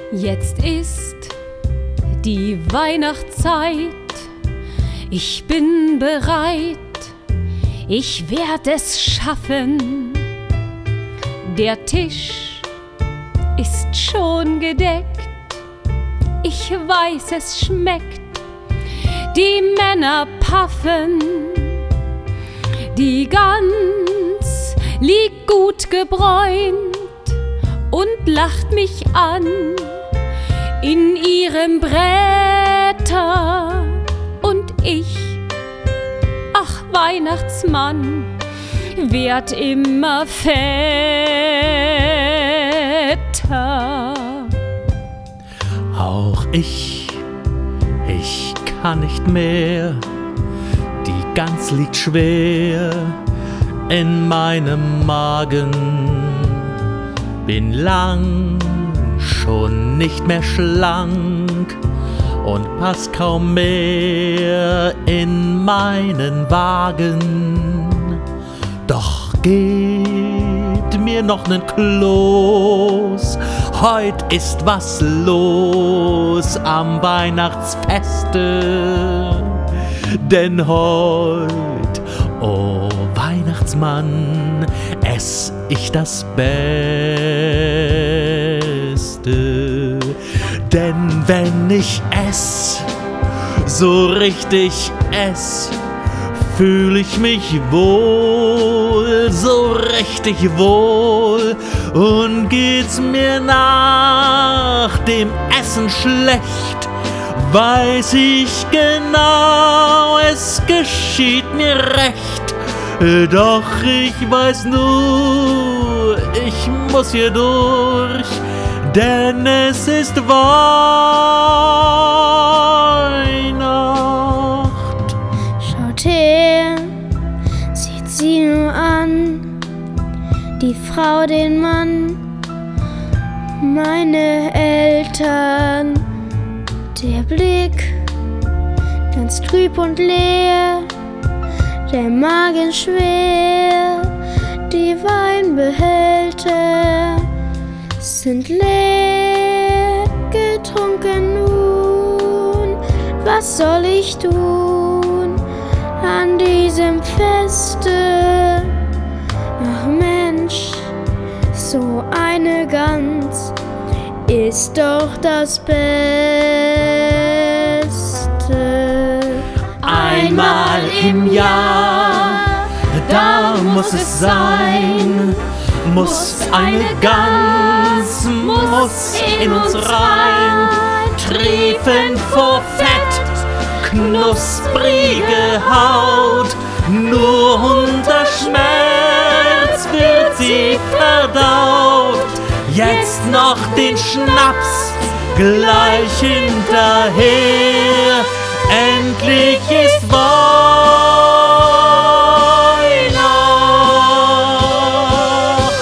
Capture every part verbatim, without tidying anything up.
Jetzt ist die Weihnachtszeit, ich bin bereit, ich werd es schaffen. Der Tisch ist schon gedeckt, ich weiß, es schmeckt, die Männer paffen, die Gans liegt gut gebräunt und lacht mich an in ihrem Bretter. Und ich, ach Weihnachtsmann, werd immer fetter. Auch ich, ich kann nicht mehr, die Gans liegt schwer in meinem Magen. Bin lang schon nicht mehr schlank und pass kaum mehr in meinen Wagen. Doch gebt mir noch nen Kloß, heut ist was los am Weihnachtsfeste. Denn heut, oh Weihnachtsmann, ess ich das Beste. Denn wenn ich ess, so richtig ess, fühl ich mich wohl, so richtig wohl. Und geht's mir nach dem Essen schlecht, weiß ich genau, es geschieht mir recht. Doch ich weiß nur, ich muss hier durch, denn es ist Weihnacht. Schaut her, sieht sie nur an, die Frau, den Mann, meine Eltern. Der Blick ganz trüb und leer, der Magen schwer, die Weinbehälter sind leer getrunken nun. Was soll ich tun an diesem Feste? Ach Mensch, so eine Gans ist doch das Beste. Einmal im Jahr, da muss es sein, muss eine Gans, muss in uns rein, triefen vor Fett, knusprige Haut, nur unter Schmerz wird sie verdaut. Jetzt noch den Schnaps gleich hinterher, endlich ist Weihnacht.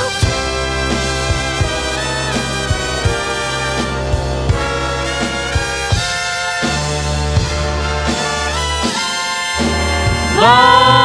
Weihnacht.